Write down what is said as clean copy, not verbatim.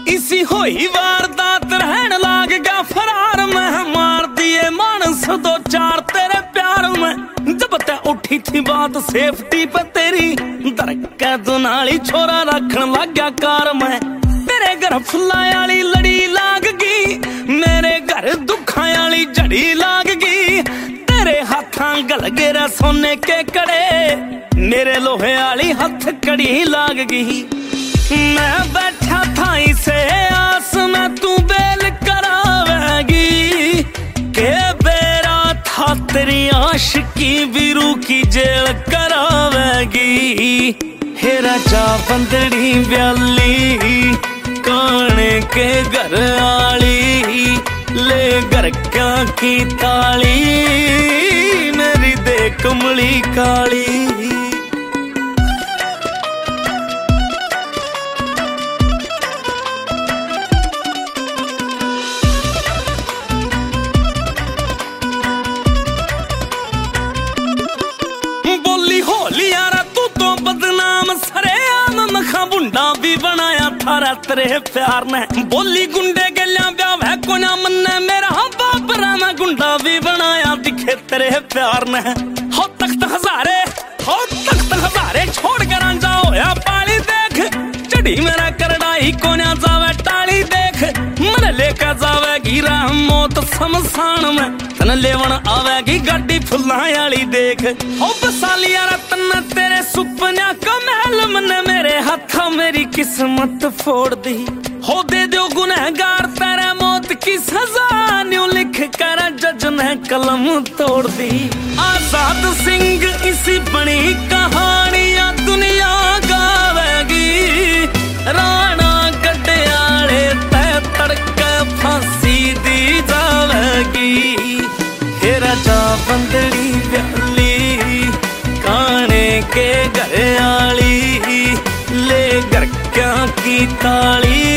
इसी होई वारदात रहन लाग गया फरार में मार दिए मानस दो चार तेरे प्यार में जब तै उठी थी बात सेफ्टी पे तेरी दरकै तू नाली छोरा रखन लग गया कार में तेरे घर फुल्ला वाली लड़ी लाग गई मेरे घर दुखा वाली जड़ी लाग गई तेरे हाथां गल गिरा सोने के कड़े मेरे लोहे वाली हथ कड़ी लाग गई मैं बैठा था इसे आस में तू बेल करावेगी के बेरा था तेरी आशिकी बिरू की जेल करावेगी हे राजा बंदड़ी ब्याली काने के घर आली ले घर क्या की ताली मेरी दे कमली काली भी बनाया थारा तेरे प्यार ने बोली गुंडे गलियां ब्याह है को ना मन्ने मेरा बाप रामा गुंडा भी बनाया दिखे तेरे प्यार ने हो तख्त हजारे छोड़ कर जाओ या पाली देख चढ़ी मेरा करड़ाई को ना जावे टाली देख मन लेकर जावेगी राह मौत शमशान में तन लेवन आवेगी गाड़ी फुल्ला वाली देख हो बसालिया रतन तेरे सुपना का महल मन मेरे हाथा मेरी किस्मत फोड़ दी हो दे दो गुनहगार तेरे मौत की सजा न्यू लिख कर जज ने कलम तोड़ दी आजाद सिंह इसी बनी कहानियां दुनिया गावेगी राणा गड्डियाले तै तड़के फांसी दी जावेगी हे राजा बंदड़ी ब्याली काने के घर आली ले घर क्या की ताली